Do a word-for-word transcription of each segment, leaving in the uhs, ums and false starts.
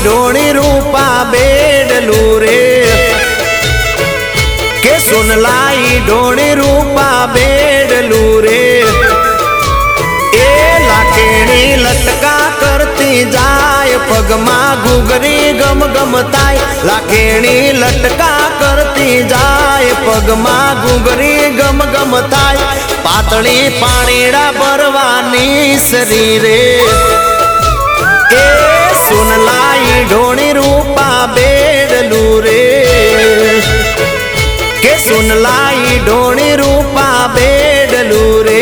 ढोणी रूपा बेडलू रे के सुनलाई ढोणी रूपा बेडलू रे ए लाखेणी लटका करती जाय पगमा घुघरी गम गम ताय लाखेणी लटका करती जाय पगमा घुघरी गम गम ताय पातળી पाणीड़ा भरवानी शरीरे ए सुनलाई ढोणी रूपा बेडलू रे के सुनलाई ढोणी रूपा बेडलू रे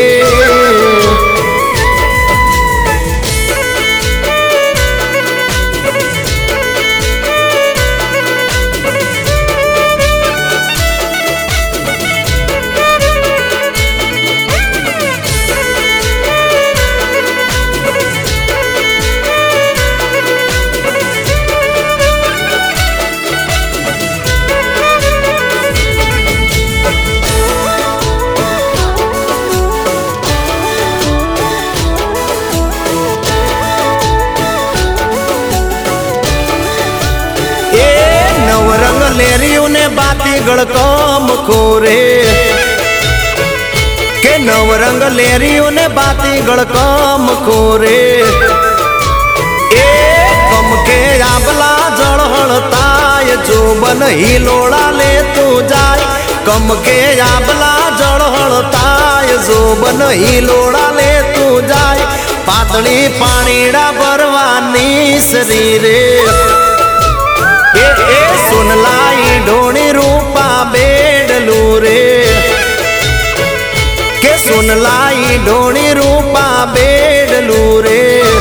नवरंग लेरियों ने बाती गड़कम खोरे के नवरंग लेरियों ने बाती गड़कम खोरे ए कम के आबला जड़हड़ताय जो बन ही लोड़ा ले तू जाय कम के आबला जड़हड़ताय जो बन ही लोड़ा ले तू जाय पातળી पाणीड़ा भरवानी शरीरे ए ए सुनलाई ढोणी रूपा बेडलू रे के सुनलाई ढोणी रूपा बेडलू रे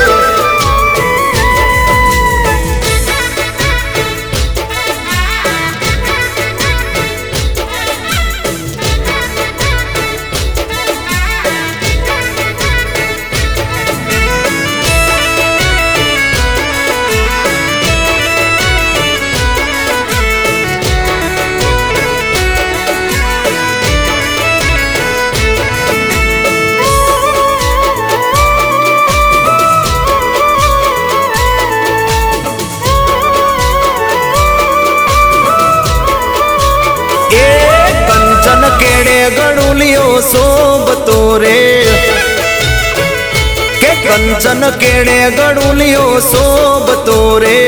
केड़े गड़ुलियो सोबतो रे के कंचन केड़े गड़ुलियो सोबतो रे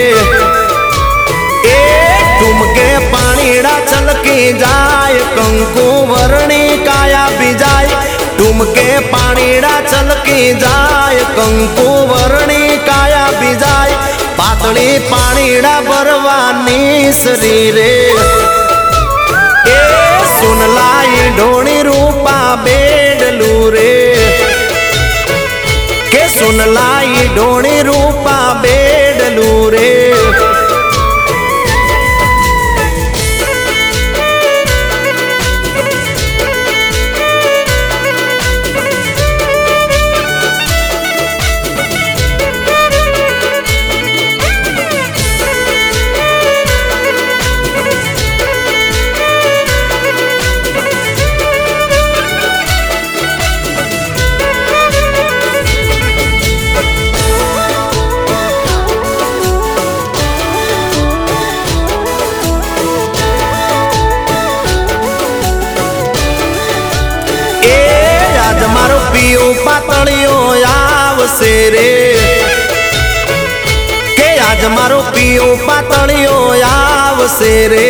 ए तुमके पाणीड़ा चलकी जाय कंकु वर्णी काया बिजाय तुमके पाणीड़ा चलकी जाय कंकु वर्णी काया बिजाय पातળી पाणीड़ा भरवानी शरीरे ए सुनलाई ढोणी रूपा बेडलू रे के सुनलाई ढोणी रूपा बेडलू रे पियो पातळियो आवसे रे के आज मारो पियो पातळियो आवसे रे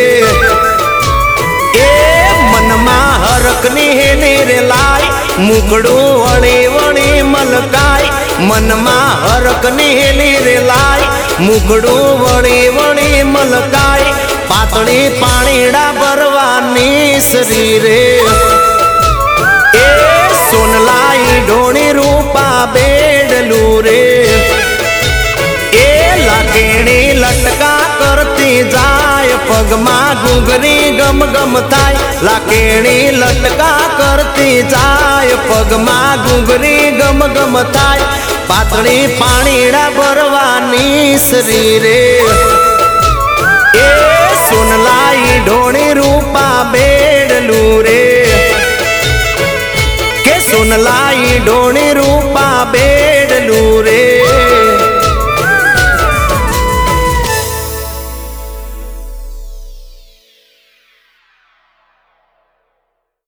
ए मनमा हरकनी हेने रे लाई मुकड़ो वणी वणी मलकाय मनमा हरकनी हेने रे लाई मुकड़ो वणी वणी मलकाय पातળી पाणीड़ा भरवानी शरीरे सुनलाई ढोणी रूपा बेडलू रे ए लाखेणी लटका करती जाय पगमा घुघरी गम गम ताय लाखेणी लटका करती जाय पगमा घुघरी गम गम ताय पातળી पाणीड़ा भरवानी शरीरे ए सुनलाई ढोणी रूपा बेडलू रे सुनलाई ढोणी रूपा बेडलू रे।